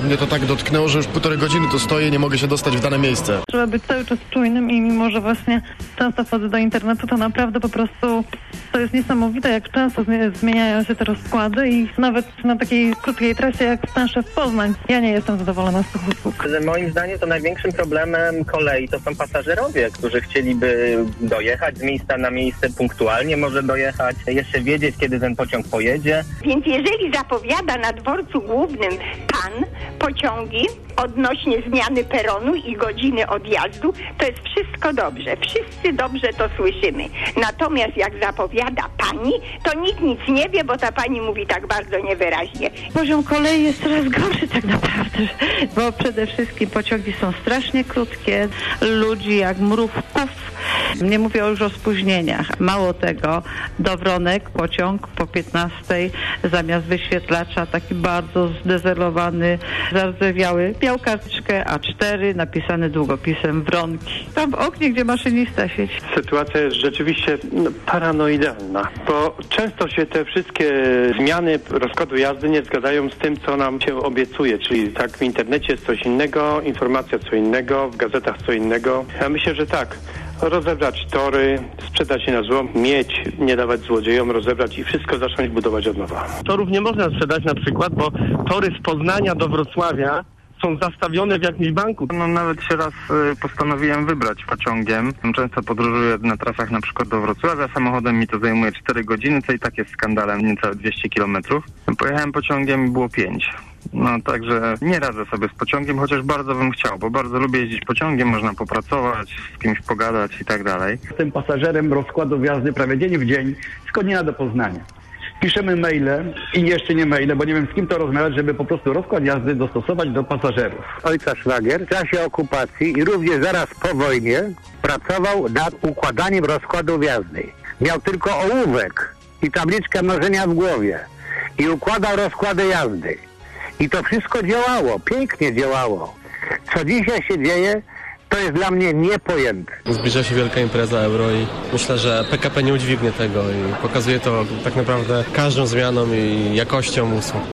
Mnie to tak dotknęło, że już 1,5 godziny tu stoję, nie mogę się dostać w dane miejsce. Trzeba być cały czas czujnym i mimo, że właśnie często wchodzę do internetu, to naprawdę po prostu to jest niesamowite, jak często zmieniają się te rozkłady i nawet na takiej krótkiej trasie jak Stęszew-Poznań. Ja nie jestem zadowolona z tych usług. Moim zdaniem to największym problemem kolei to są pasażerowie, którzy chcieliby dojechać z miejsca na miejsce punktualnie, może dojechać, jeszcze wiedzieć, kiedy ten pociąg pojedzie. Więc jeżeli zapowiada na dworcu głównym pan pociągi odnośnie zmiany peronu i godziny odjazdu, to jest wszystko dobrze. Wszyscy dobrze to słyszymy. Natomiast jak zapowiada pani, to nikt nic nie wie, bo ta pani mówi tak bardzo niewyraźnie. Poziom kolei jest coraz gorszy tak naprawdę, bo przede wszystkim pociągi są strasznie krótkie, ludzi jak mrówków. Nie mówię już o spóźnieniach. Mało tego, do Wronek pociąg po 15 zamiast wyświetlacza taki bardzo zdezelowany, zardzewiały, miał karteczkę A4 napisane długopisem Wronki. Tam w oknie, gdzie maszynista siedzi. Sytuacja jest rzeczywiście paranoidalna, bo często się te wszystkie zmiany rozkładu jazdy nie zgadzają z tym, co nam się obiecuje, czyli tak w internecie jest coś innego, informacja co innego, w gazetach co innego. Ja myślę, że tak. Rozebrać tory, sprzedać je na złom, mieć, nie dawać złodziejom, rozebrać i wszystko zacząć budować od nowa. Torów nie można sprzedać na przykład, bo tory z Poznania do Wrocławia są zastawione w jakimś banku. Nawet się raz postanowiłem wybrać pociągiem. Często podróżuję na trasach na przykład do Wrocławia. Samochodem mi to zajmuje 4 godziny, co i tak jest skandalem, niecałe 200 kilometrów. Pojechałem pociągiem i było 5. Także nie radzę sobie z pociągiem, chociaż bardzo bym chciał, bo bardzo lubię jeździć pociągiem, można popracować, z kimś pogadać i tak dalej. Jestem pasażerem rozkładu jazdy prawie dzień w dzień z Konina do Poznania. Piszemy maile i jeszcze nie maile, bo nie wiem z kim to rozmawiać, żeby po prostu rozkład jazdy dostosować do pasażerów. Ojca szwagier w czasie okupacji i również zaraz po wojnie pracował nad układaniem rozkładów jazdy. Miał tylko ołówek i tabliczkę mnożenia w głowie i układał rozkłady jazdy. I to wszystko działało, pięknie działało. Co dzisiaj się dzieje, to jest dla mnie niepojęte. Zbliża się wielka impreza euro i myślę, że PKP nie udźwignie tego i pokazuje to tak naprawdę każdą zmianą i jakością usług.